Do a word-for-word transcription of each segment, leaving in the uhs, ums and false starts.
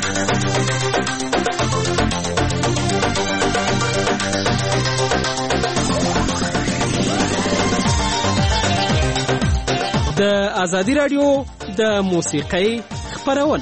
د ازادي رادیو د موسیقۍ خپرونه.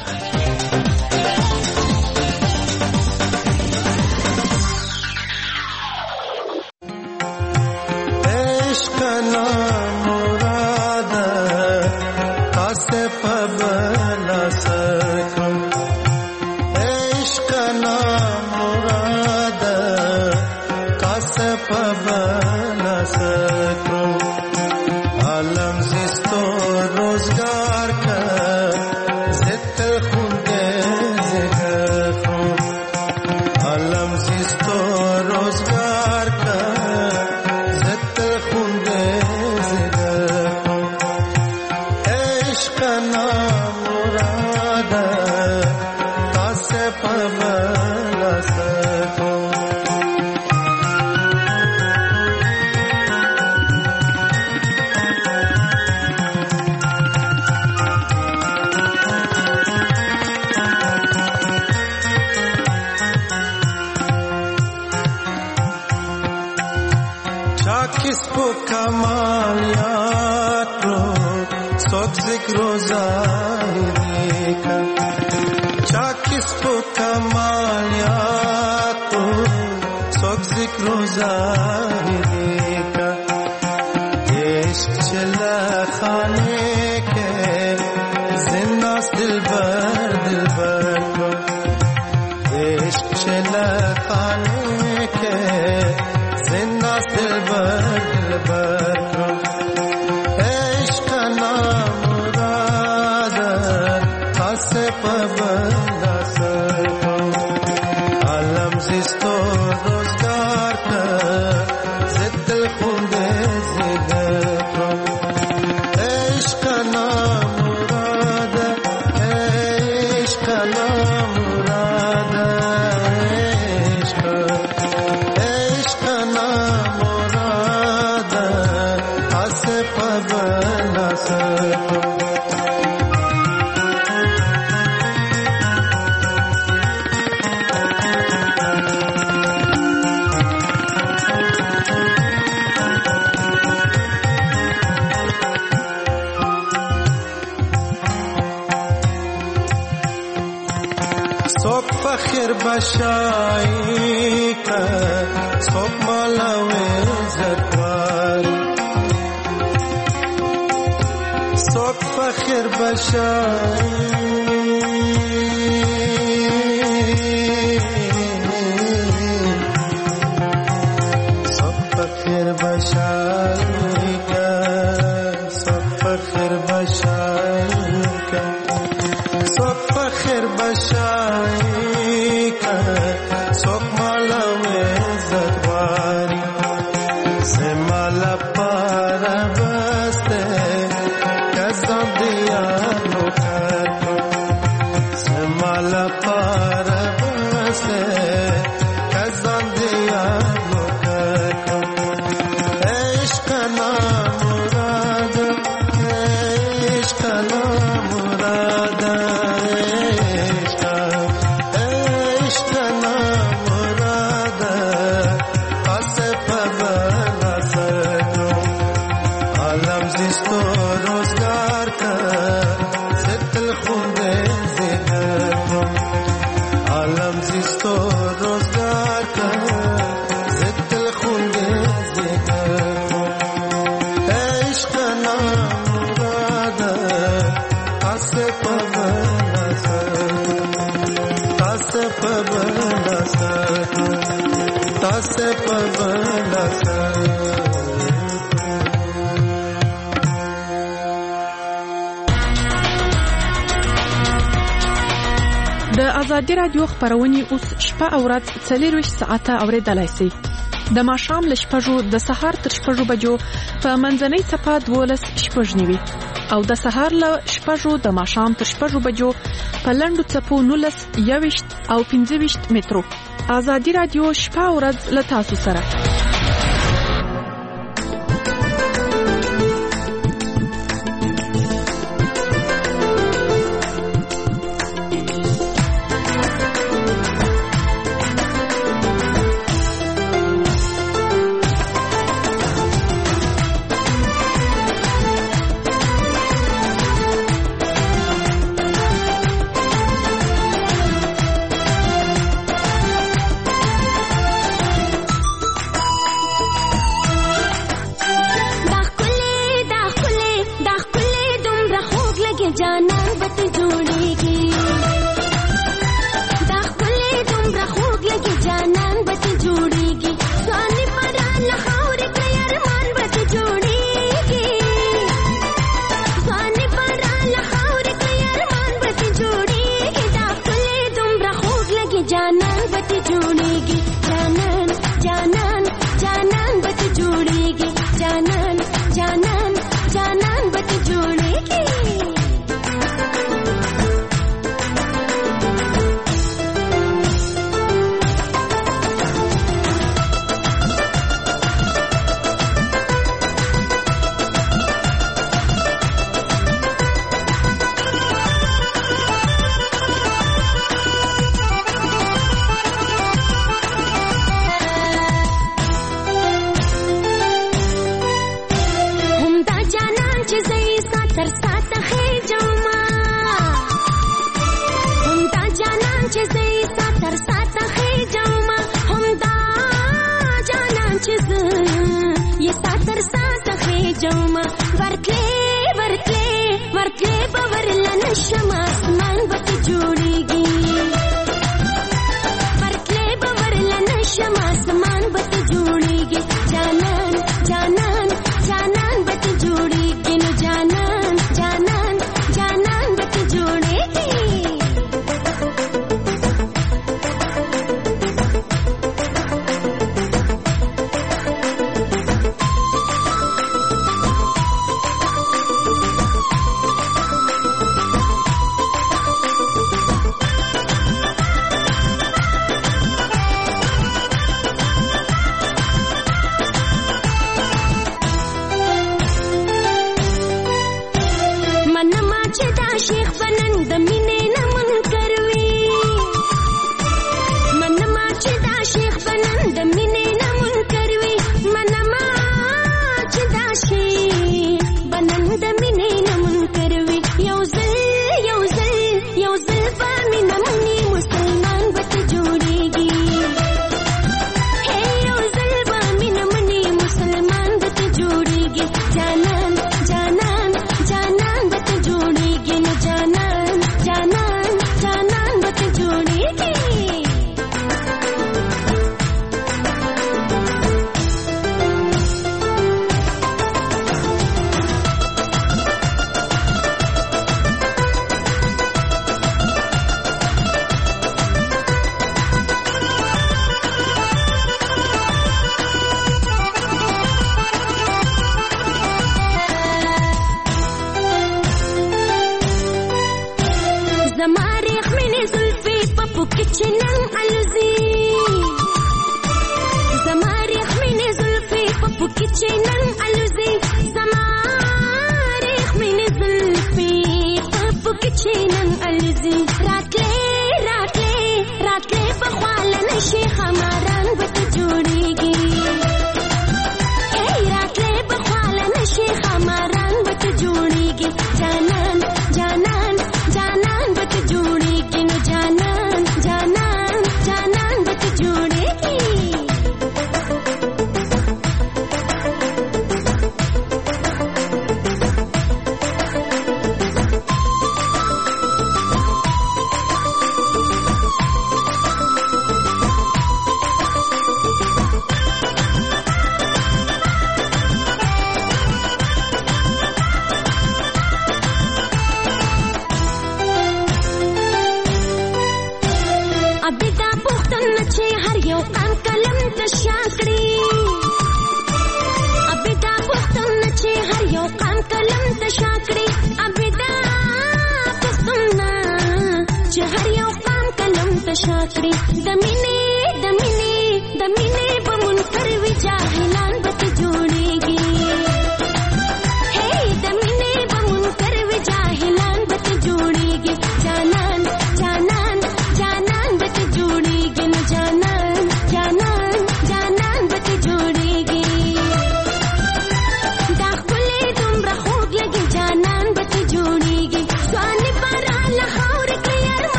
د ازادي رادیو خبرونه اوس شپه او ورځ څلورویشت ساعته اوریدلای شئ. د ماښام له شپږو د سهار تر شپږو بجو په منځنۍ څپه دولس شپږ نیوي او د سهار له شپږو د ماښام تر شپږو بجو په لنډو څپو نولس یوویشت او پنځه ویشت مترو. ازادي رادیو شپه او ورځ له تاسو سره. जानन बत जोड़ेगी जानन जानन जानन बत जोड़ेगी जानन जानन जानन बत जोड़ेगी जमा वर्तले वर्तले वर्तले बवरला नशमा आसमान बत जोड़ेगी वर्तले बवरला नशमा आसमान बत जोड़ेगी जानन जानन जानन बत जोड़ेगी न जानन जानन जानन बत जोड़ेगी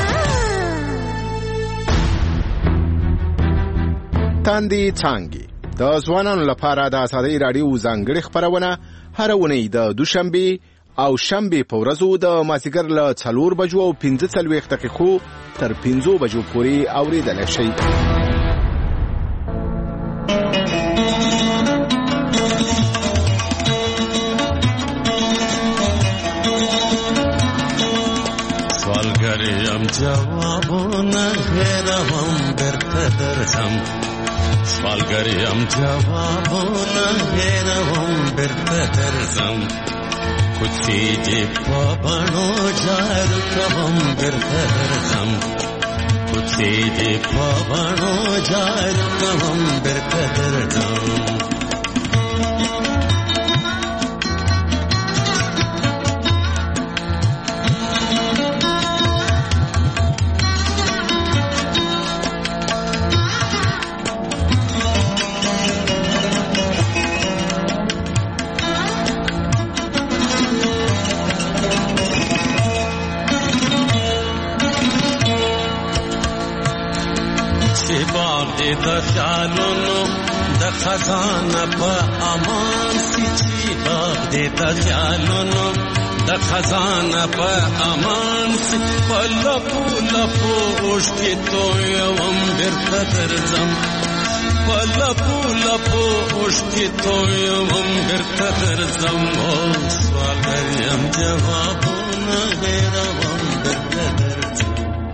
Tandi Tangi د ځوانانو لپاره د ازادۍ راډیو ځانګړې خپرونه هر اونۍ د دوشنبه او شنبه په ورځو د مازیګر له څلور بجو او پنځه څلوېښت دقیقو تر پنځو بجو پورې اورېدلی شئ. سوالګر یم جوابونه هېروم بیرته درځم، سوالګر یم جوابونه هېروم بیرته درځم، کوڅې دې په بڼو جارو کوم بیرته درځم، کوڅې دې په بڼو جارو کوم بیرته درځم. د خیالونو د خزانه په امان سي، چې باغ دې د خیالونو د خزانه په امان سي، په لپو لپو اوښکې تویوم بیرته درځم، په لپو لپو اوښکې تویوم بیرته درځم. او سوالګر یم جوابونه هېروم بیرته درځم.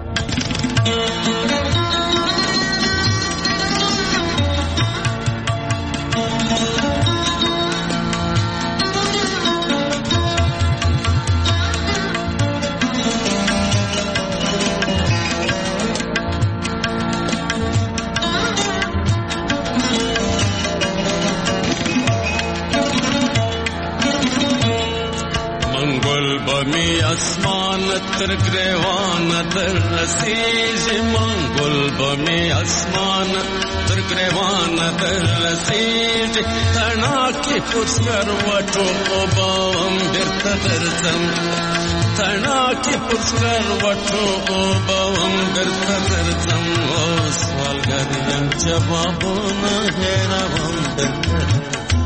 بمی اسمان تر گریوان در رسیږي، منګل بمی اسمان تر گریوان در رسیږي، تڼاکې پر سکروټو اوبم بیرته درځم، تڼاکې پر سکروټو اوبم بیرته درځم. او سوالګر یم جوابونه هېروم بیرته درځم.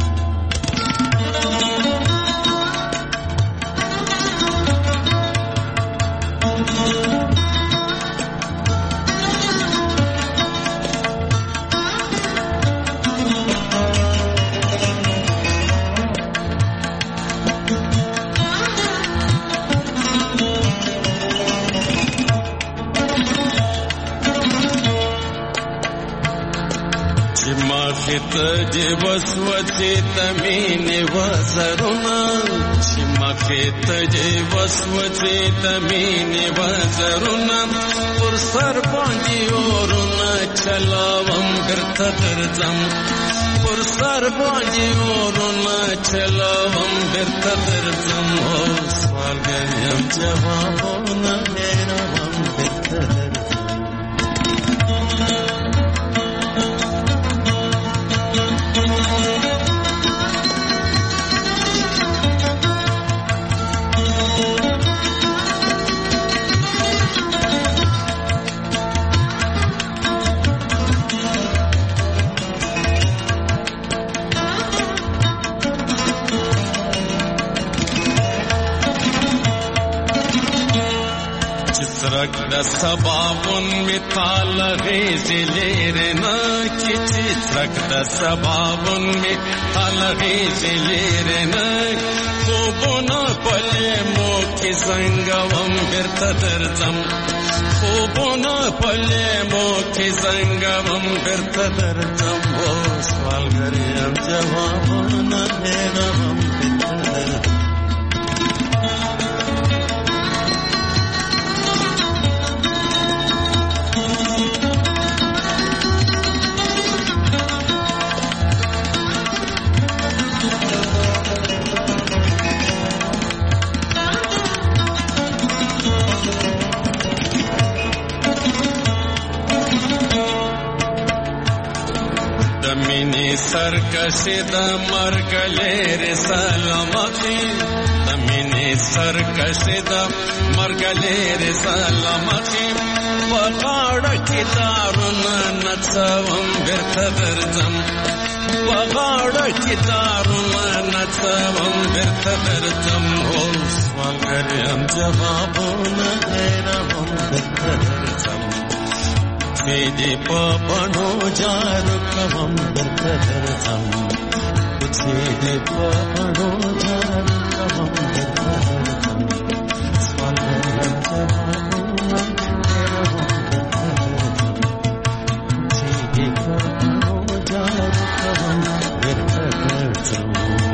مخې ته وسوسې ته مینې وزرونه، چې مخې ته وسوسې ته مینې وزرونه، پر سر باندې اورونه چلاوم بیرته درځم، پر سر باندې اورونه چلاوم بیرته درځم. او سوالګر یم جوابونه هېروم بیرته درځم. څرک د سباون می تال غیزی لیرنا کی، چې څرک د سباون می تال غیزی لیرنا، خوبونه پلې مو کې زنګوم بیرته درځم، خوبونه پلې مو کې زنګوم بیرته درځم. او سوالګر یم جوابونه هېروم بیرته درځم. سرکشی د مرګ لري سلامتی، د مینې سرکشي د مرګ لري سلامتي وغاړه کې دارونه نڅوم بیرته درځم وغاړه کې دارونه نڅوم بیرته درځم اوس وانګر یم جوابونه هیروم بیرته درځم چې دې په بڼو جارو کوم بیرته درځم چې دې په بڼو جارو کوم بیرته درځم وانګر یم جوابونه هیروم بیرته درځم چې دې په بڼو جارو کوم بیرته درځم.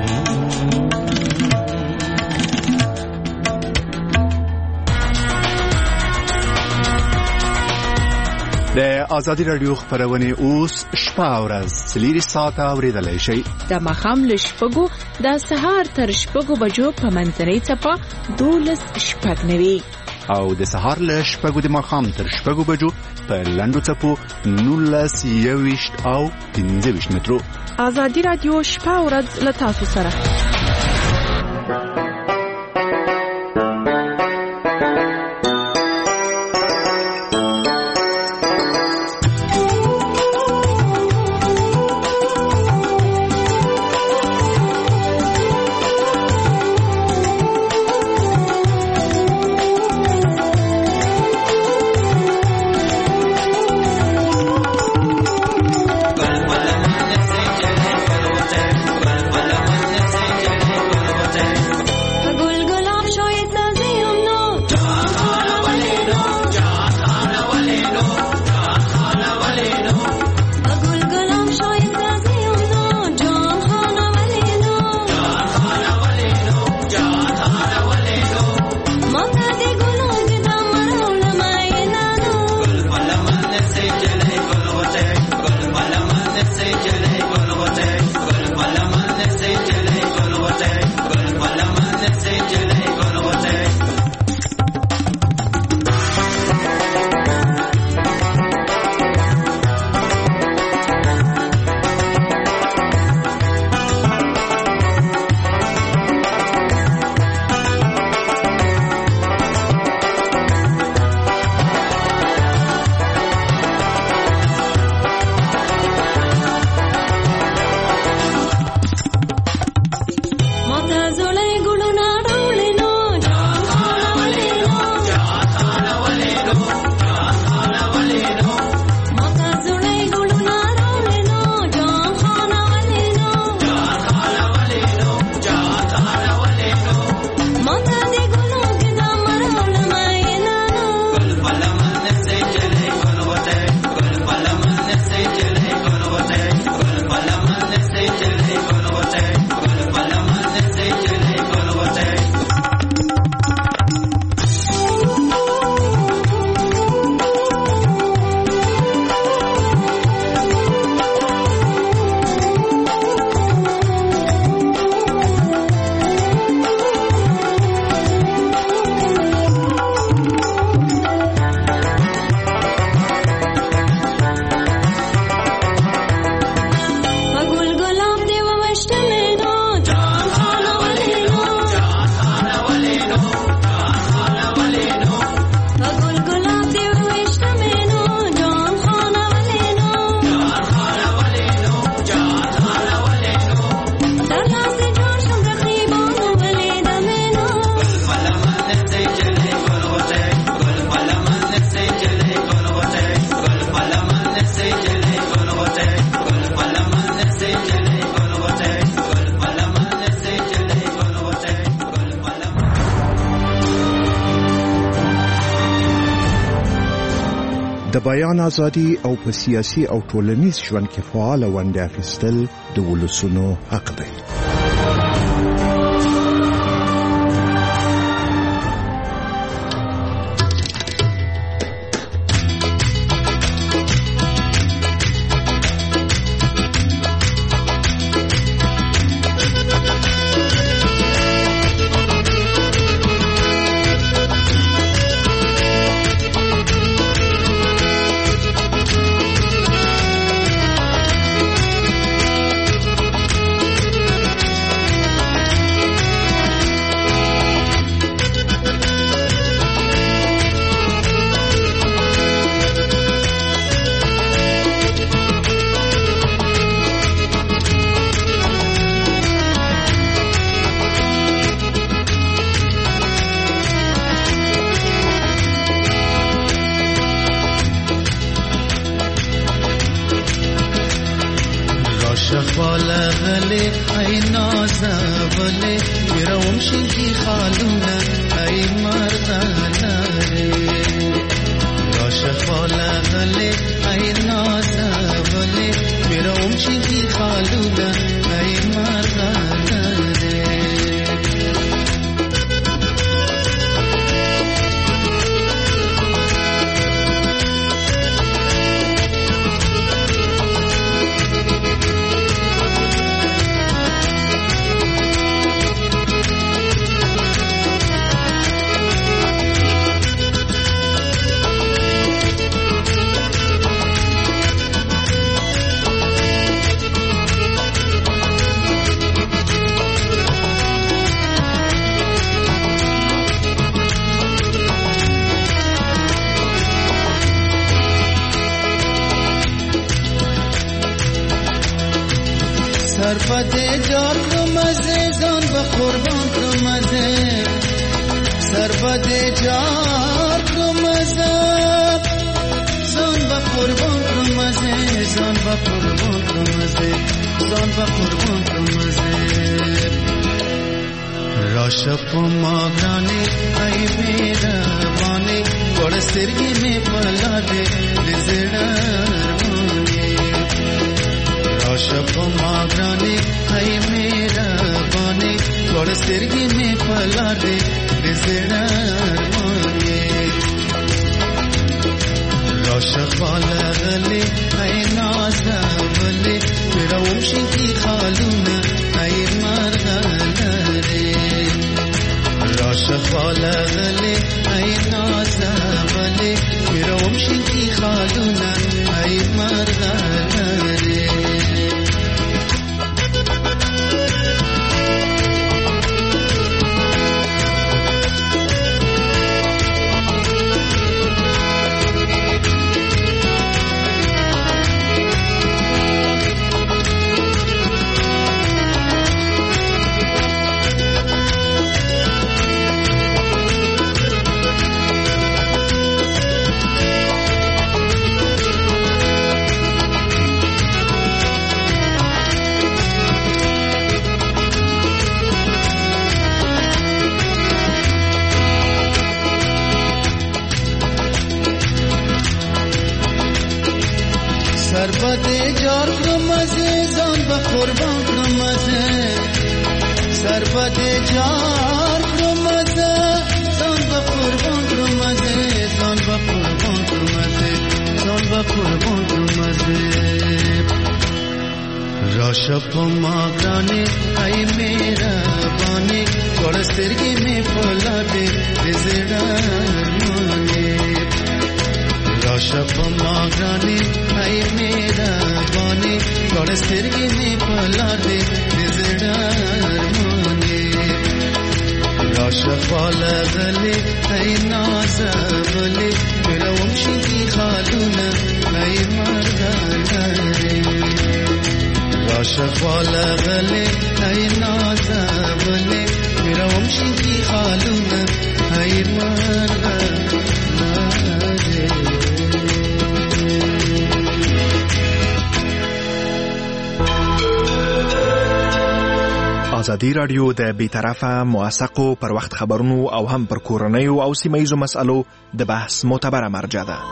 د ازادي رادیو خبرونه اوس شپه او ورځ سلیری ساعته اوریدلای شي د مخام لشپګو د سهار تر شپګو بجو په منځنۍ چپا دولس شپږ نوي او د سهار له شپږو د مخام تر شپږو بجو په لندو چپو نولس یويشت او پنځه ویشت مترو. ازادي رادیو شپه او ورځ له تاسو سره. د بیان ازادي او په سیاسي او ټولنیز ژوند کې فعال ونډه اخیستل د ولسونو حق دی. غلی ای نازولی میروم شنگی خالونه ای مرغلاره راشفال غلی ای نازولی میروم شنگی خالونه ای مرغلاره سربده جار کرمزه زان و قربان کرمزه سربده جار کرمزه زان و قربان کرمزه زان و قربان کرمزه زان و قربان کرمزه راشپ ماغرانی ای میربانی گوڑ سرگی میں پلا دے زڑرمانی راشپ ماغرانی ای میربانی گوڑ سرگی میں پلا دے زڑرمانی راشپ غلی ای نازولی میروم شنگی خالونه ای مرغلاره راشق غلی ای نازولی میروم شنگی خالونه ای مرغلاره سربده جار کرمزه زان و قربان کرمزه سربده جار کرمزه زان و قربان کرمزه زان و قربان کرمزه زان و قربان کرمزه راشپ ماغرانی ای میربانی گوڑ سرگی میں پلا دے زڑرمانی راشپ ماغرانی ای میربانی گوڑ سرگی میں پلا دے زڑرمانی راشپ غلی ای نازولی میروم شنگی خالونه ای مرغلاره راشق غلی ای نازولی میروم شنگی خالونه ای مرغلاره ازادي رادیو د بیطرفه موثقو پر وخت خبرونو او هم پر کورنیو او سیمه‌یزو مسألو د بحث معتبره مرجع ده.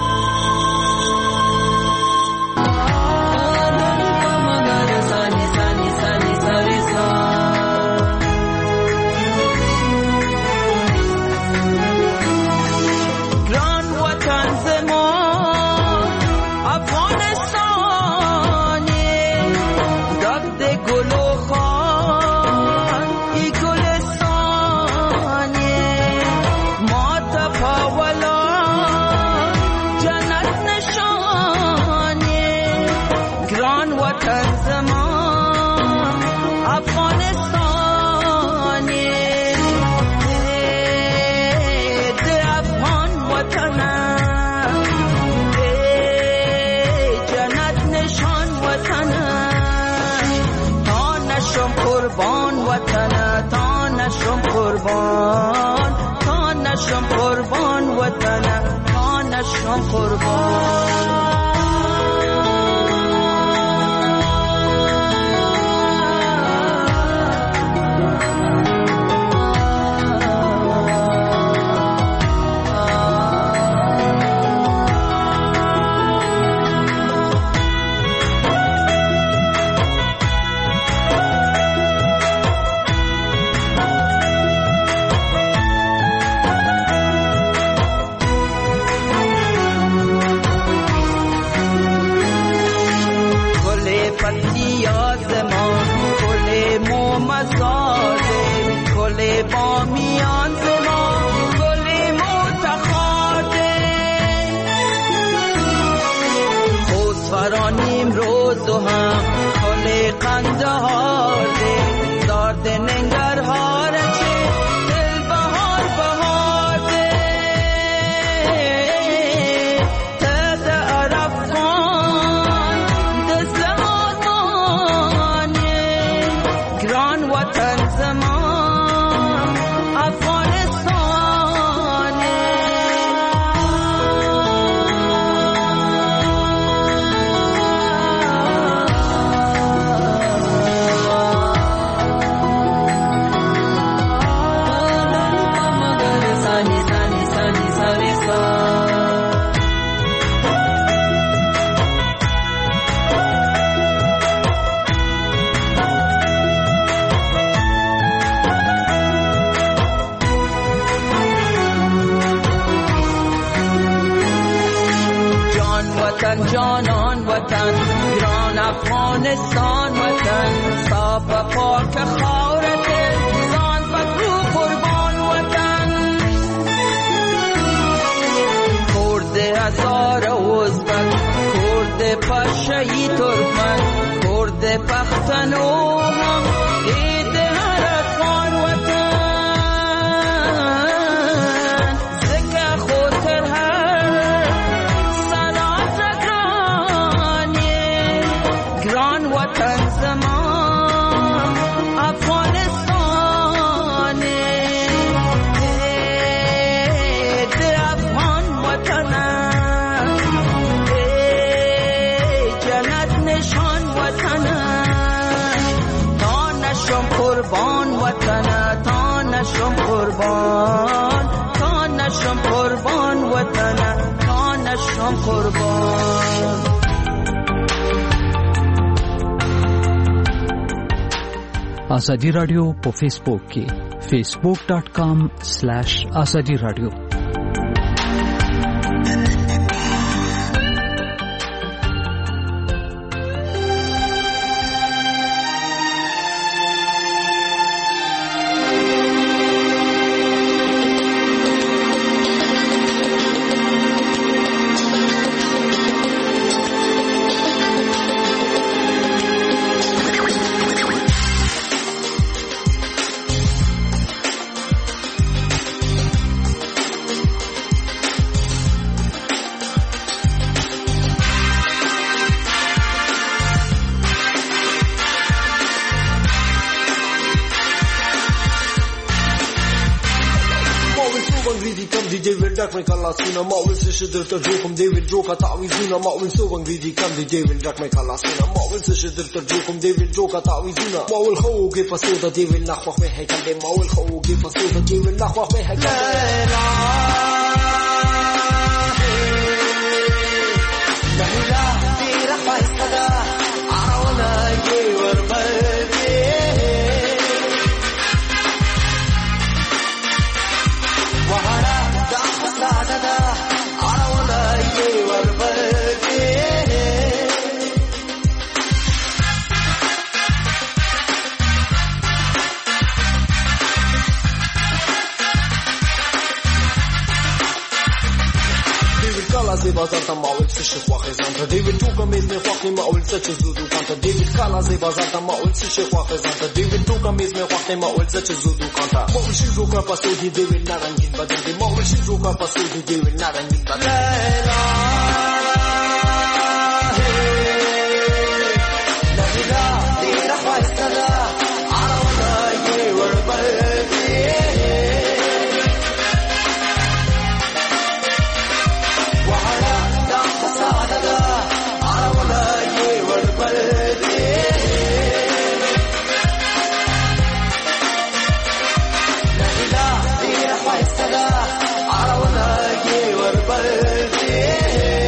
قربان تا نشم قربان وطن تا نشم قربان آزاده گل بامیان زما گل متخاده خوزفرانیم روز و هم گل قندهارده دارد ننگرهاره چه دل بهار بهارده تد عرفان دست آزمانه گران وطن زمان افغانستانه سانی سانی سانی سانی سانی جان وطن جانان وطن گران افغانستان وطن صاف و پاک خاورت زان بدرو قربان وطن کرد هزار ازبک کرد پشهی ترکمن کرد پختنو هم عید هر افغان وطن زکه خاطر هر سلات گرانی گران وطن زمان افغانستانه ده افغان وطن جنت نشان وطن تا نشم قربان وطن تا نشم قربان تا نشم قربان وطن تا نشم قربان آزادی رادیو په فیسبوک کې facebook dot com slash azadi radio Kalasina Mawil sishidr tarjukum David Joka ta'wizuna Mawil sobang vidi kam di David rak mai kalasina Mawil sishidr tarjukum David Joka ta'wizuna Mawil khawge fasoda David nakhwakh mein hai kalde Mawil khawge fasoda David nakhwakh mein hai kalde La ilaha tera faisada arawna ye warbalde wahara da da arawna ye warbalde Kalas bazar ta maul se shwa khazan ta David Tuka mes me khwakhi maul se chudu kanta David Kalas bazar ta maul se shwa khazan ta David Tuka mes me khwakhi maul se chudu kanta maul shizu ka paso di David narangin badal de maul shizu ka paso di David narangin badal la ilaha tera khwastada arawna ye warbaldi Arawna ye war balde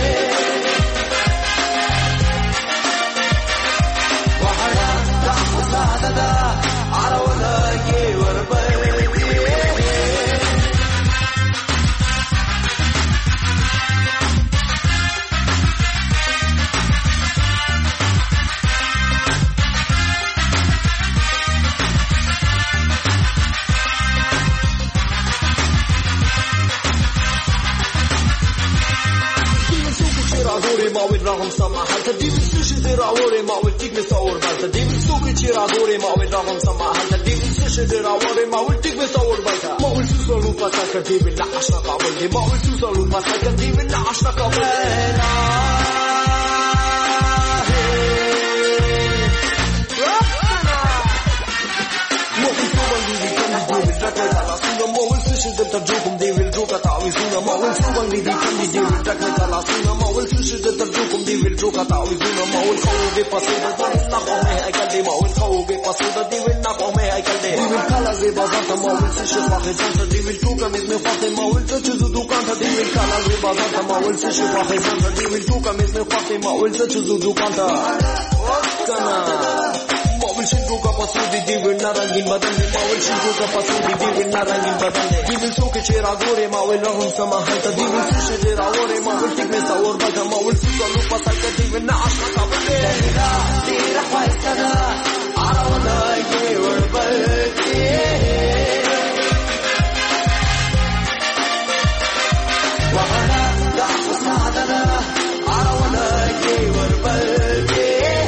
ما ویل راغم سما هلته دی ویل سوشي دی راوړې ما ویل ټیک مې ساور بلته دی ویل څوک چې راغورې ما ویل راغم سما هلته دی ویل سوشي دی راوړې ما ویل ټیک مې ساور بلته ما ویل سوسو پتا کړ دی ویل عشره کابل دی ما ویل سوسو پتا کړ دی ویل عشره کابل ترجوكم دي والجوكا تعويزونا ما ول سوبن دي كم دي والتك تلاسونا ما ول سوش ترجوكم دي والجوكا تعويزونا ما ول خوجي باسودا دي نقوم هيكل دي ما ول خوجي باسودا دي نقوم هيكل دي دي والكالا زي بازار ما ول سوش واخد جنت دي والجوكا مزمي فاطمه ما ول تشزو دوكان دي والكالا زي بازار ما ول سوش واخد جنت دي والجوكا مزمي فاطمه ما ول تشزو دوكان كنا ماول شنو کا پسودی دی ورنا رنگین بدن دی ماول شنو کا پسودی دی ورنا رنگین بدن دی دی سو کے چیرا گورے ماول رغم سما ہے دی دی سو کے راورے ماول ٹک میں ساور بگا ماول سو لو پسا کے دی ورنا عشق کا بندے دی رفع السنا عرض اي وربتي وهنا دعوا سعدنا عرض اي وربتي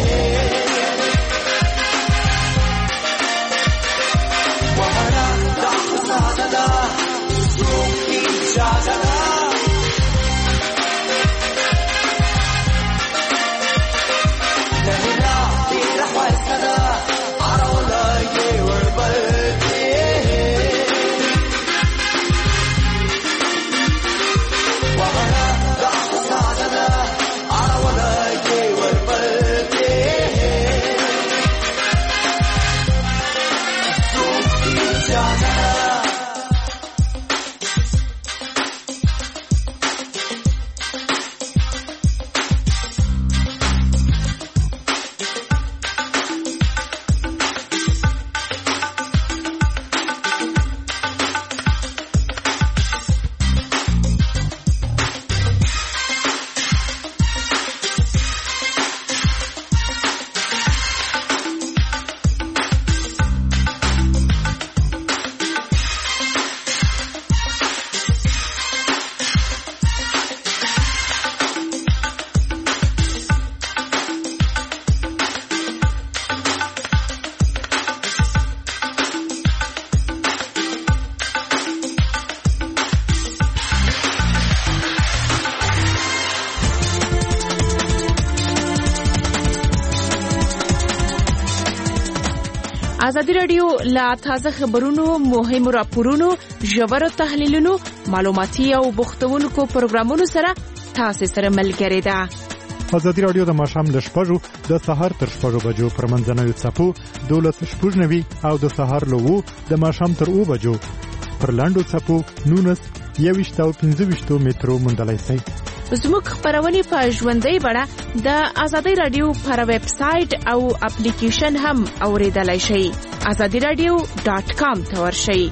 ازادي رادیو لا تازه خبرونو مهم راپورونو ژور تحلیلونو معلوماتي او بوختونکو پروګرامونو سره تاسو سره ملګری ده. ازادي رادیو د ماښام ل شپږو د سهار تر شپږو بجو پر منځنوي څپو دولس شپږنوي او د سهار له وو د ماښام تر اوو بجو پر لاندو څپو نونس یويشت او پنځه ویشت مترو موندلای شئ. زموږ خبرونه په ژوندۍ بڼه د ازادي رادیو پر ویب سټ او اپلیکیشن هم اوریدلای شئ. azadi radio dot com ته ورشئ.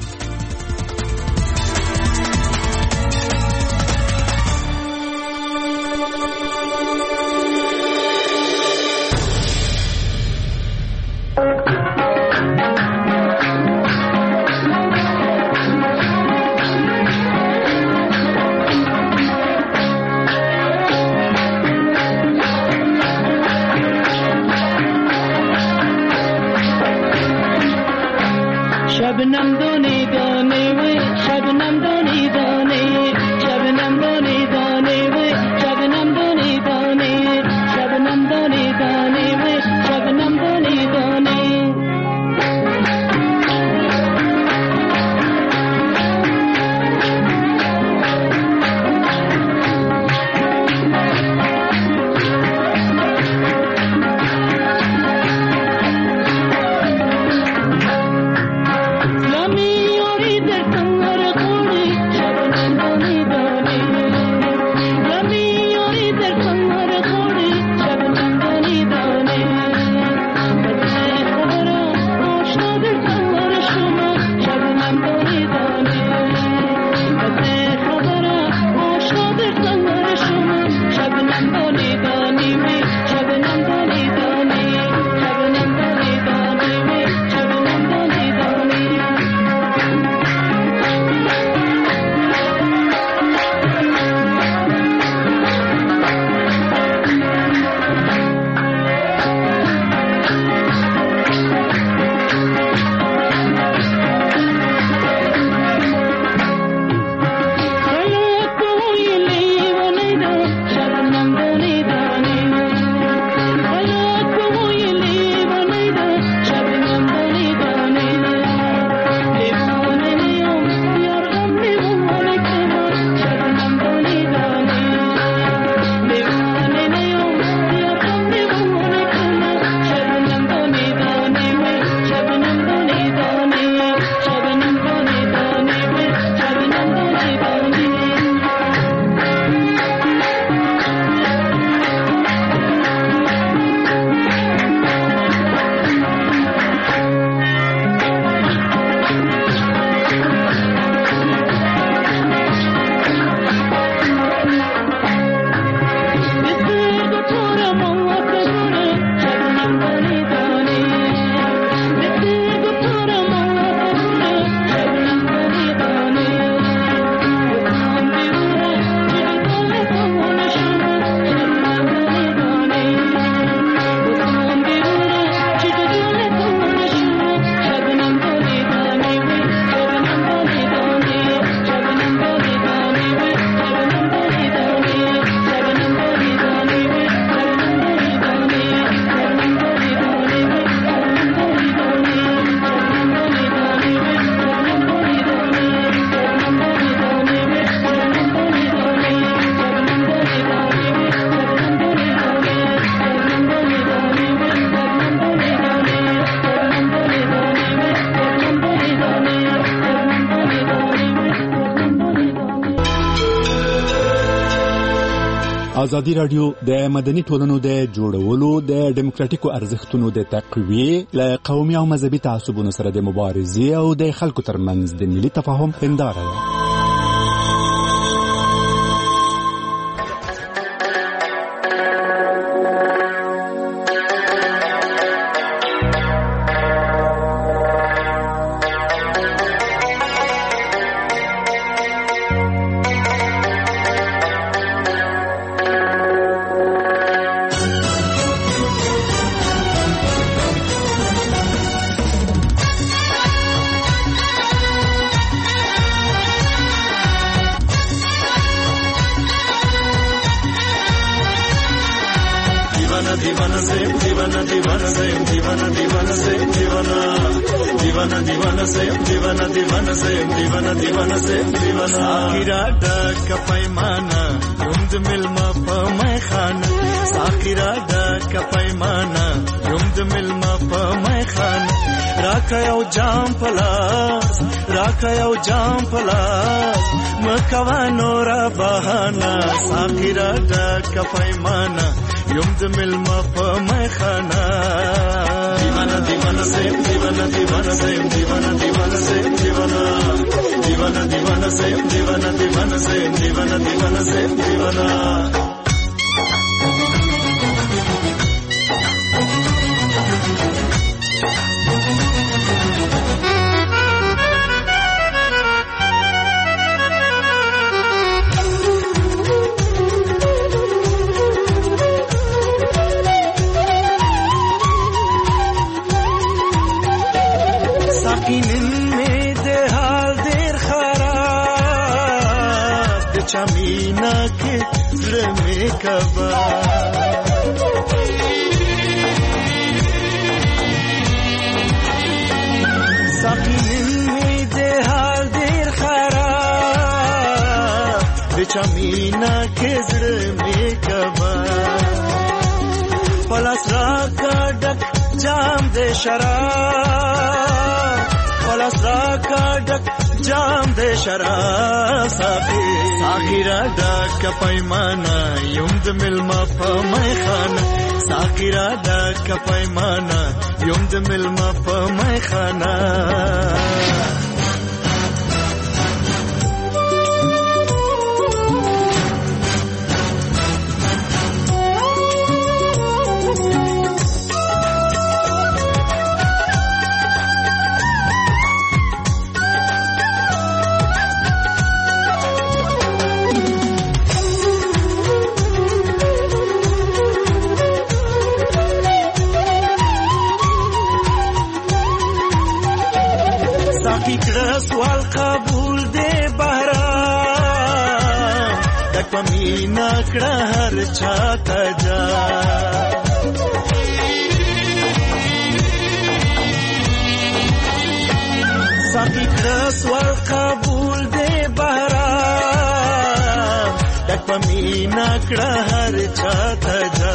शबनम दोने दोने वे शबनम दोने दोने शबनम दोने दोने वे शबनम दोने दोने शबनम दोने दोने वे शबनम दोने दोने Let me ازادي رادیو د مدني ټولنو د جوړولو د ډیموکراتیکو ارزښتونو د تقویې له قومي او مذهبي تعصبونو سره د مبارزې او د خلکو ترمنځ د ملي تفاهم هنداره ده. یو جام پلاس مکوانو را بهانا ساقیرا ډک پیمانا یم د ملما په میخانا دیوانا دیوانا سیم دیوانا دیوانا سیم دیوانا دیوانا سیم دیوانا دیوانا دیوانا سیم دیوانا دیوانا سیم دیوانا دیوانا سیم دیوانا چمینا کے زړه می کبا ساقین می دے حال دیر خراب چمینا کے زړه می کبا پلاس را کا ډک جام دے شراب پلاس را کا ډک جام دے شراب ساقی ساقیرا ډک پیمانا یم د ملما په میخانه ساقیرا ډک پیمانا یم د ملما په میخانه سوال قبول دے بہرام ڈک پمینا کڑا ہر چھاتا جا ساقی کڑا سوال قبول دے بہرام ڈک پمینا کڑا ہر چھاتا جا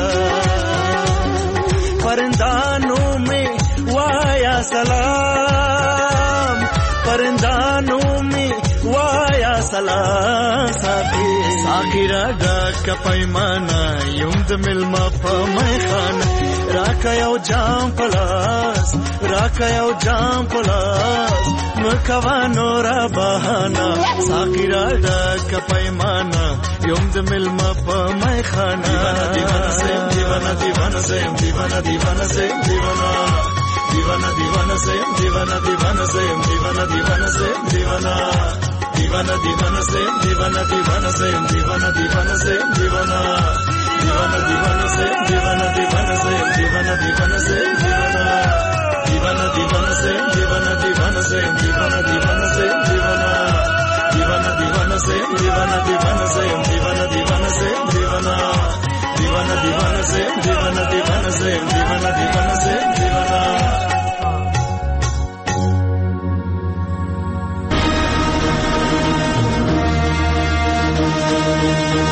پرندانوں میں وایا سلام پرندانوں میں وایا سلام ساقی ساقیرا ډک پیمانا یم د ملما په میخانه راکا یو جام پلاس راکا یو جام پلاس مکوانو را بهانا ساقیرا ډک پیمانا یم د ملما په میخانه دیوانا سیم دیوانا دیوانا سیم دیوانا دیوانا سیم دیوانا دیوانا دیوانا سیم دیوانا دیوانا سیم دیوانا دیوانا سیم دیوانا دیوانا دیوانا سیم دیوانا دیوانا سیم دیوانا دیوانا سیم دیوانا دیوانا دیوانا سیم دیوانا دیوانا سیم دیوانا دیوانا سیم دیوانا دیوانا دیوانا سیم دیوانا دیوانا سیم دیوانا دیوانا سیم دیوانا دیوانا دیوانا سیم دیوانا دیوانا سیم دیوانا دیوانا سیم دیوانا دیوانا دیوانا سیم دیوانا دیوانا سیم دیوانا دیوانا سیم دیوانا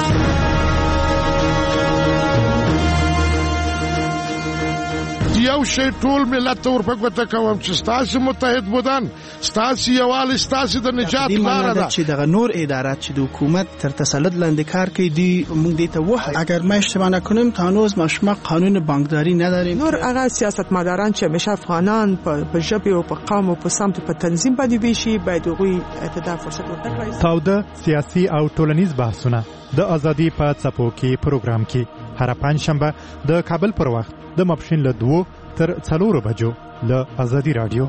یو شي ټول ملت ور په ګوته کوم چې تاسو متحد بودن تاسو یوال تاسو د نجات لار ده چې دغه نور ادارات چې د حکومت تر تسلط لاندې کار کوي دی موږ دې ته وه اگر ما اشتباه نکنم تا هنوز ما شما قانون بانکداری نداریم. نور هغه سیاستمداران چې همیشه افغانان په ژبه او په قوم او په سمت په تنظیم باندې ویشي باید هغوی اعتدال فرصت ورکړي. تاوده سیاسي او ټولنیز بحثونه د ازادي په څپو کې پروګرام کې هر پنځشنبه د کابل پر وخت د ماپښین له دوه تر څلورو بجو له ازادي رادیو.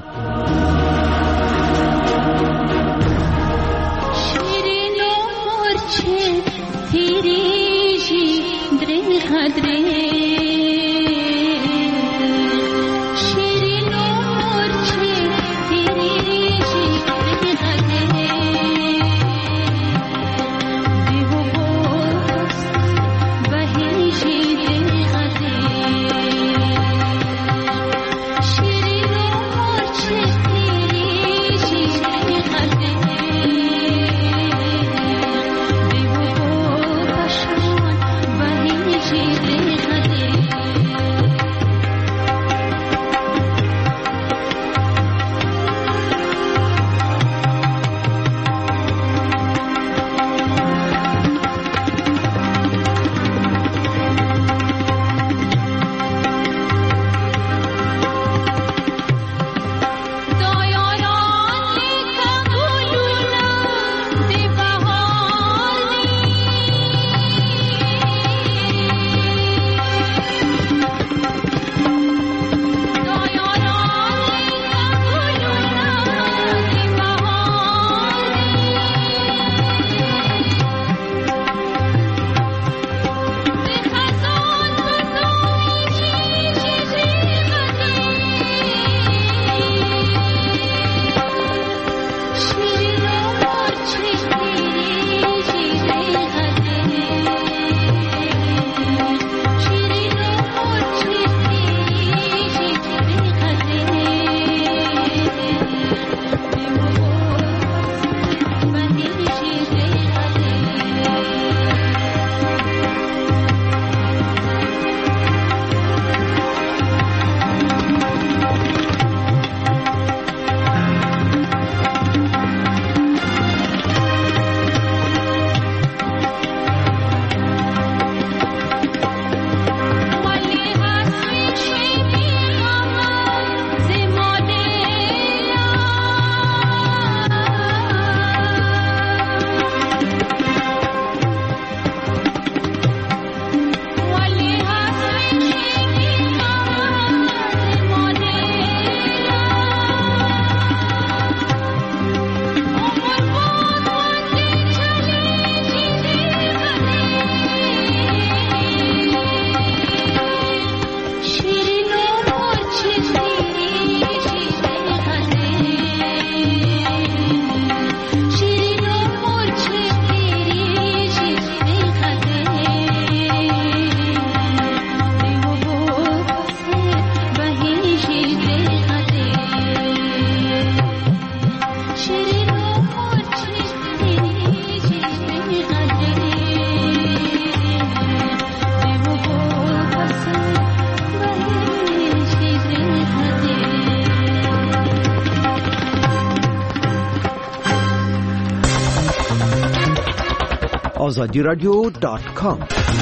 آزادی رادیو دات کام.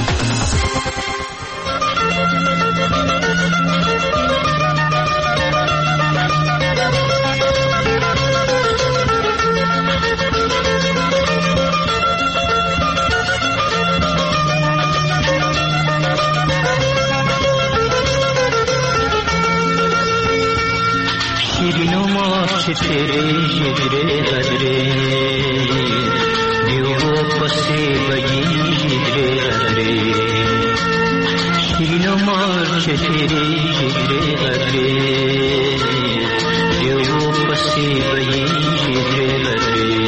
شیرینو ما چه تیره جگره غدره پسی بگی جگره غدره شیرینو مار چه تیره جگره غدره دیو پسی بگی جگره غدره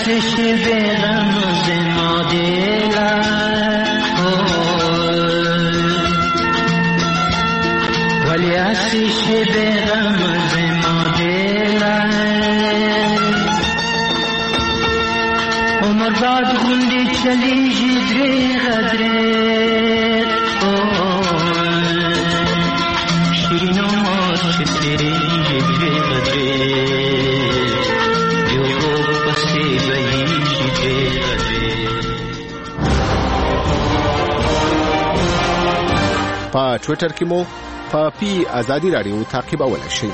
آتش به رمز ما دلم ولی آتش به رمز ما دلم عمر بعد غندی چلی جدری غدری شیرین عمر چلی جدری غدری په ټوئیټر کې مو په پی ازادي رادیو تعقیبولای شئ.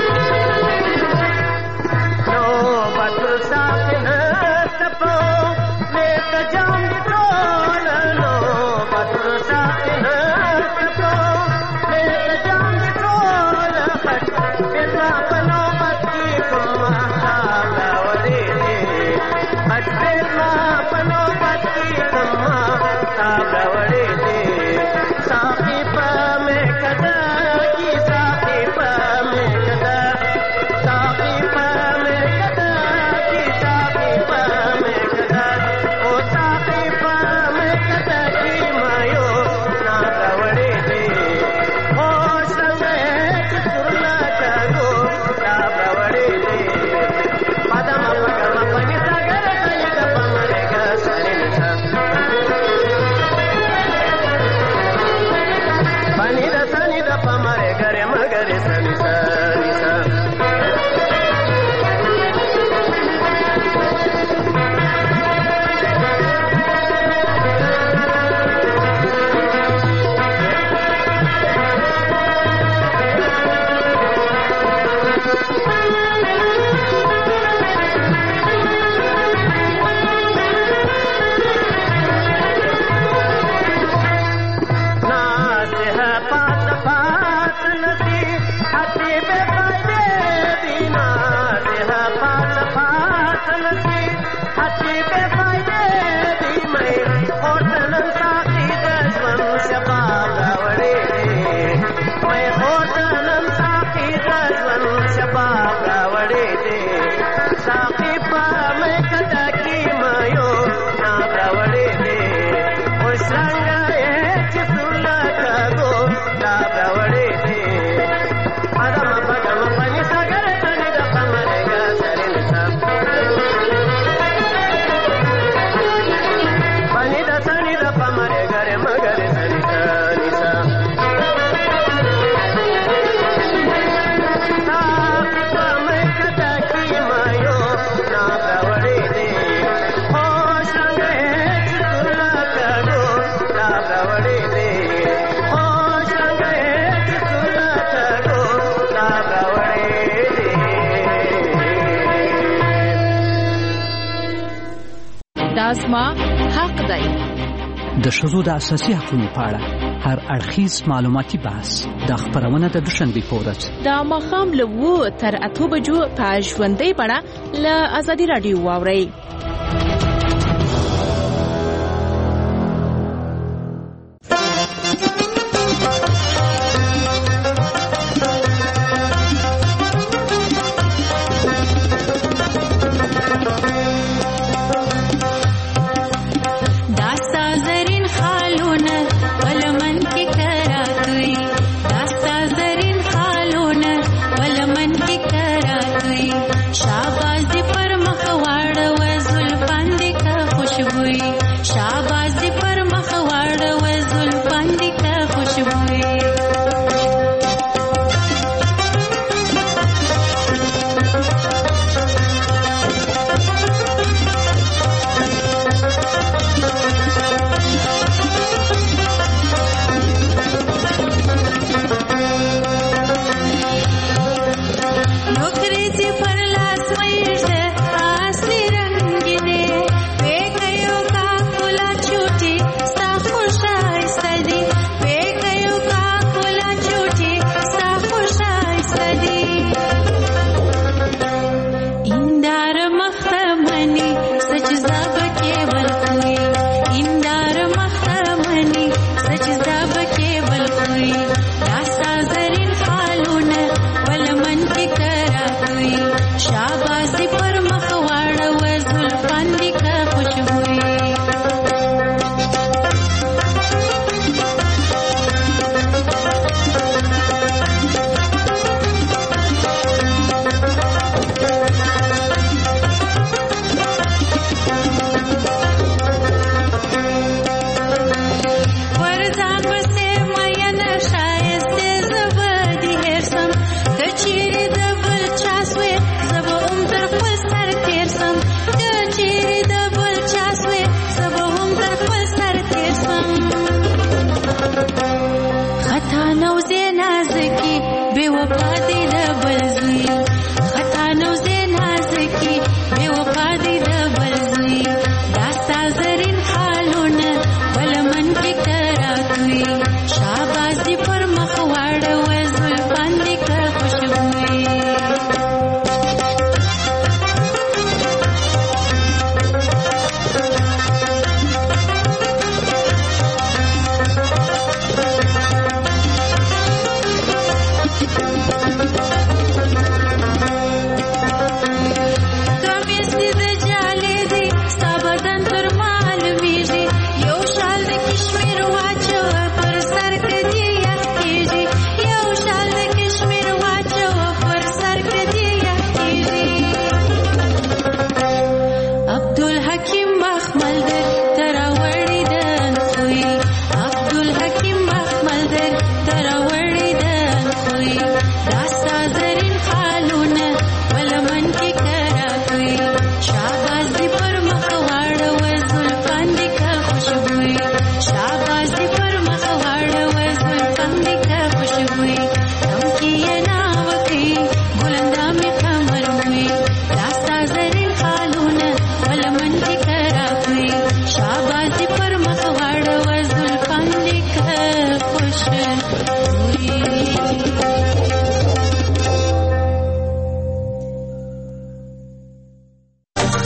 No, but دا زما حق دی. د ښځو د اساسي حقوقو په اړه هر اړخیز معلوماتي بحث د خپرونه د دوشنبې په ورځ د ماښام له اوه تر اتو بجو په ژوندۍ بڼه له ازادي راډیو واورئ. बेवफा दी